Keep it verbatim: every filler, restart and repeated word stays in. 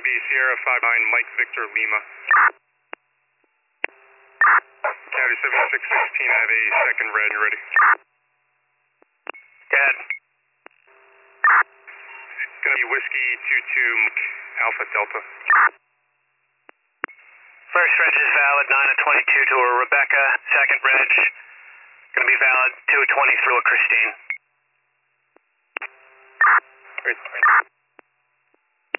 be Sierra five nine Mike Victor Lima. County seven six one six, I have a second red, you ready? Go ahead. It's going to be Whiskey two two Alpha Delta. First reg is valid, nine of twenty-two to a Rebecca. Second reg, going to be valid, two of twenty through a Christine. Great.